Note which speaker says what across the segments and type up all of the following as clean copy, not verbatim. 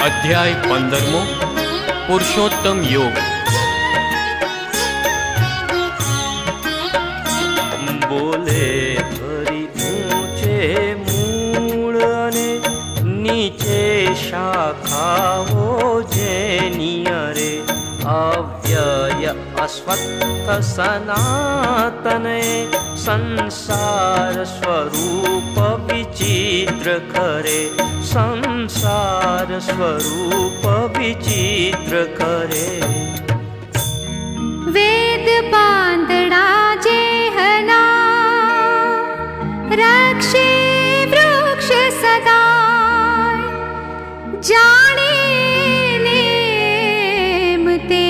Speaker 1: अध्याय 15 पुरुषोत्तम योग।
Speaker 2: बोले भरी ऊंचे मूळ अने नीचे शाखाओ जेनी अरे अव्यय अश्वत्थ सनातने संसार स्वरूप विचित्र करे संसार स्वरूप विचित्र करे।
Speaker 3: वेद बांधड़ा जेहना रक्षे वृक्ष सदा जाने नेम ते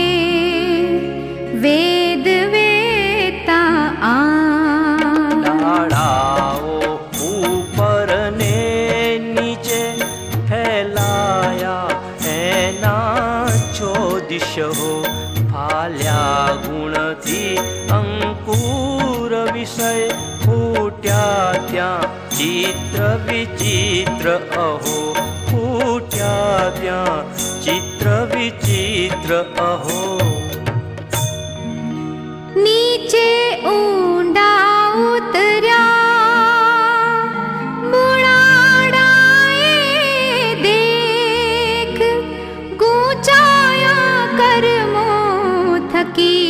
Speaker 3: वेद वेता
Speaker 2: डाढ़ाओ ऊपर ने नीचे फैलाया एना चौदिश हो फाल्या गुण थी अंकुर विषय फूट्या त्या चित्र विचित्र अहो फूट्या त्या चित्र विचित्र अहो।
Speaker 3: नीचे ऊंडा उतर्या बुढ़ाड़ाए देख गूंचाया कर्मों थकी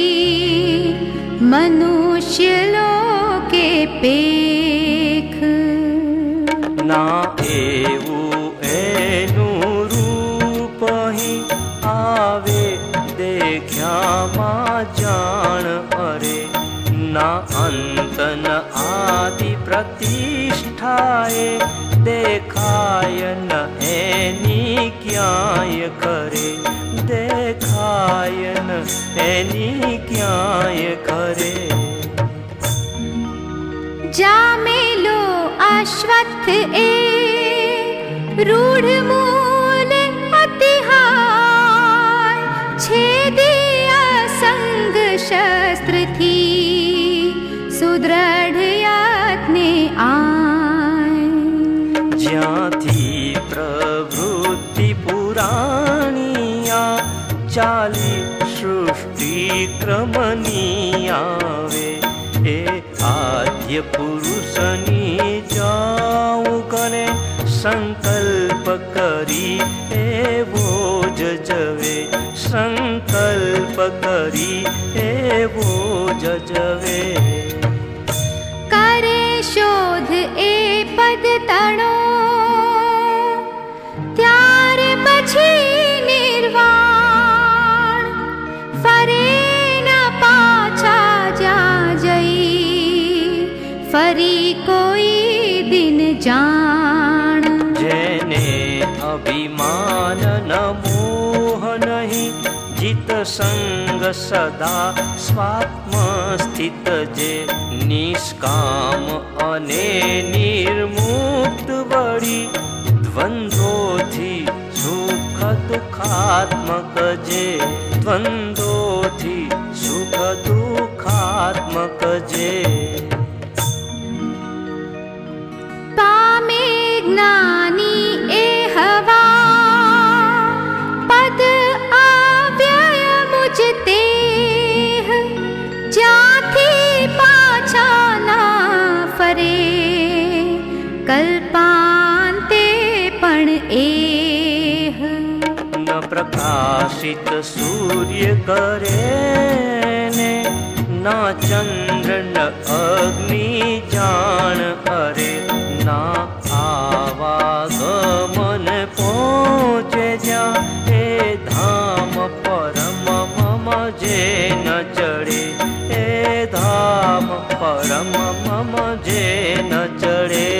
Speaker 3: मनुष्य लोके पेख।
Speaker 2: ना एवू एनु रूप ही आवे देख्या मा जान अरे ना अंत न आदि प्रतिष्ठाए देखाय न एनी क्याय करे देखाय न एनी क्याय करे।
Speaker 3: जामेलो अश्वत्थ ए रूढ़ मूल अतिहाय छेदिया संग शस्त्र थी सुदृढ़ यत्ने आय।
Speaker 2: ज्याथी प्रवृत्ति पुराणिया चाली सृष्टि क्रमनी आवे ए आद्य पुरुषनी जाऊं कने संकल्प करी एवो जजवे संकल्प करी एवो जजवे।
Speaker 3: करे शोध ए पद तणो त्यार पछी निर्वाण फरे न पाछा जा जई फरी कोई दिन जान।
Speaker 2: जेने अभिमान न मोह नहीं जित संग सदा स्वात्म स्थित जे निष्काम अने निर्मुक्त वड़ी द्वंद्वोथी सुख दुखात्मक जे द्वंद्वोथी सुख दुखात्मक जे।
Speaker 3: पामे ज्ञानी एहवा पद अव्यय मुझते जाथी पाछा ना फरे कल्पांते पण एह।
Speaker 2: न प्रकाशित सूर्य करे ने ना चंद्र न अग्नि जान अरे ना आवागमन पहुँचे जा ए धाम परम मम जे न चढ़े ए धाम परम मम जे न चढ़े।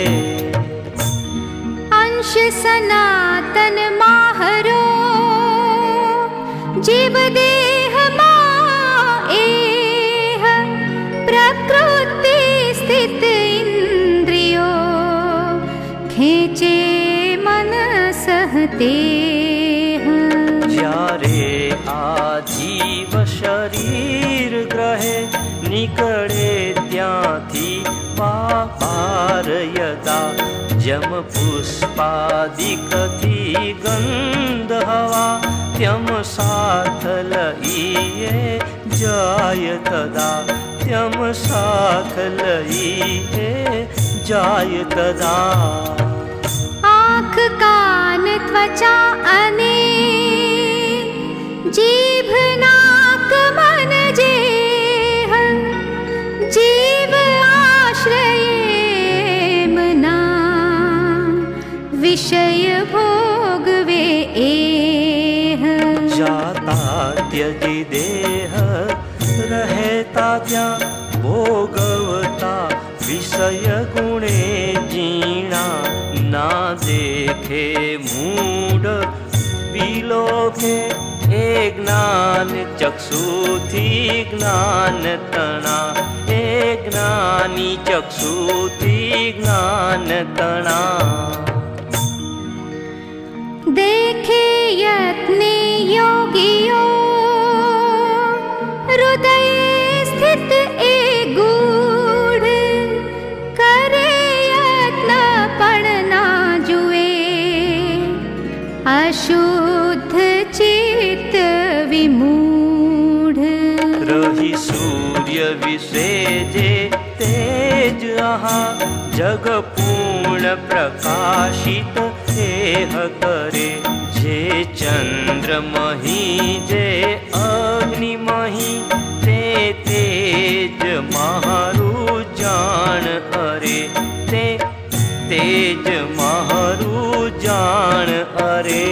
Speaker 3: अंश सनातन माहरो जीव देह मा एह प्रकृति स्थित इंद्रियो खेचे मन सहते।
Speaker 2: जारे आजीव शरीर ग्रहे निकळे त्यांथी पार यदा जम पुष्पादिकथी गंध हवा त्यम साथ लइए जाय तदा त्यम साथ लइए जाय तदा
Speaker 3: आँख कान त्वचा अने जीभ नाक मन जेह जीव आश्रये मना विषय भोगवे एह
Speaker 2: जाता त्यजि देह रहता त्या भोगवता विषय गुणे जीणा ना देखे मूढ़ विलोके ए ज्ञान चक्षुथी ज्ञान तना ए ज्ञानी चक्षुथी ज्ञान तना
Speaker 3: देखे यत्ने योगियो हृदय स्थित ए गूढ़ करे यत्न पण ना जुए अशुद्ध चित्त विमूढ़
Speaker 2: रही सूर्य विसेजे तेज आहा जग पूर्ण प्रकाशित एह करे जे चंद्रमही जे अग्निमही ते तेज महारु जान अरे ते तेज महारु जान अरे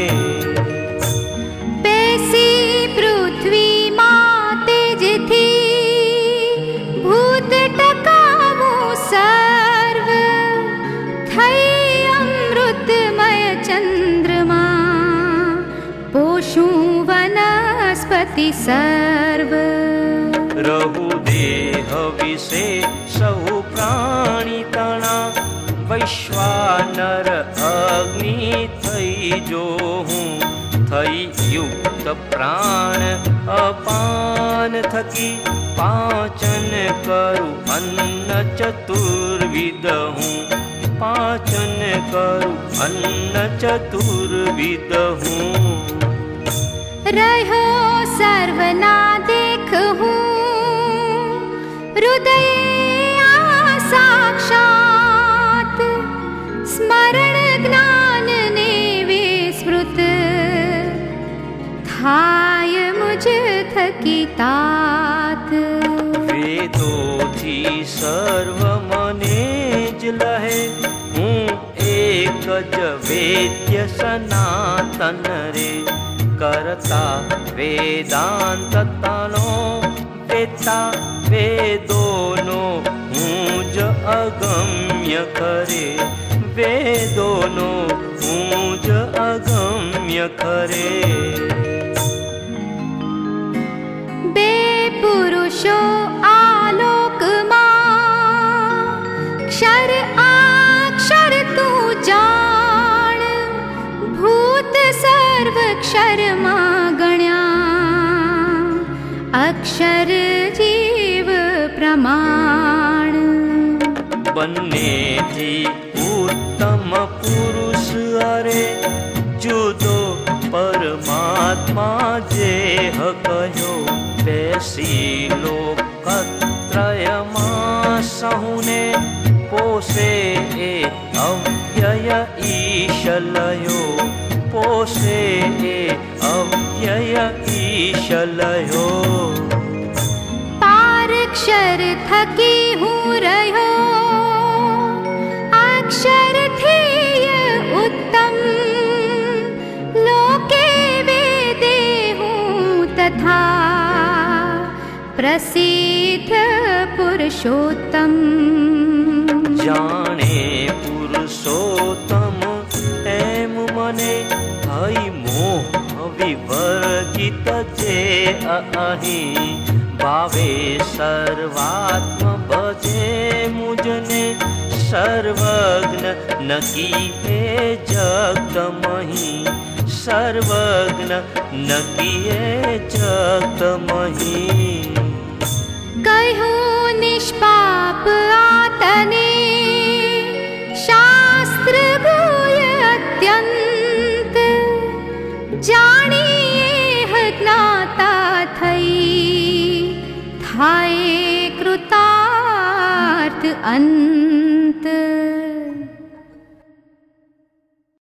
Speaker 3: पैसी पृथ्वी मां तेज थी भूत टकावो सर्व थई अमृतमय चंद्रमा पोषु वनस्पति सर्व
Speaker 2: रहु देह विषे सहु प्राणी तना वैश्वानर अग्नि थई जो हूँ थई युक्त प्राण अपान थकी पाचन करु अन्न चतुर्विद हूँ पाचन करु अन्न चतुर्विद हूँ
Speaker 3: रहो सर्वना देखूं हृदय साक्षात स्मरण ज्ञान ने विस्मृत थाय मुझ थकी तात
Speaker 2: वेदोथी सर्व मने ज लहे हूँ एक ज वेद्य सनातन रे करता वेदांत तनो वेता वेदोनो ऊंज अगम्य करे वेदोनो ऊंज अगम्य करे
Speaker 3: बे पुरुषो आलोक मां क्षर अक्षर तू जान भूत सर्व क्षर मां गण्या अक्षर जीव प्रमाण
Speaker 2: बन्ने थी उत्तम पुरुष अरे जुदो परमात्मा जेह कहो बेसी लोकत्रयमा सहुने पोसे ए अव्यय ईशलयो पोसे ए अव्यय ईशलयो
Speaker 3: पारक्षर थकी हूँ रहो अक्षर थी उत्तम लोके वेदे हूँ तथा प्रसिद्ध पुरुषोत्तम
Speaker 2: जाने पुरुषोत्तम एम मने हई मोह विवर्जित जे अहि भावे सर्वात्म भजे मुझने सर्वज्ञ नकी हे जगतमहि सर्वज्ञ नकी हे जगतमहि
Speaker 3: कहूँ निष्पाप आतने शास्त्र अन्न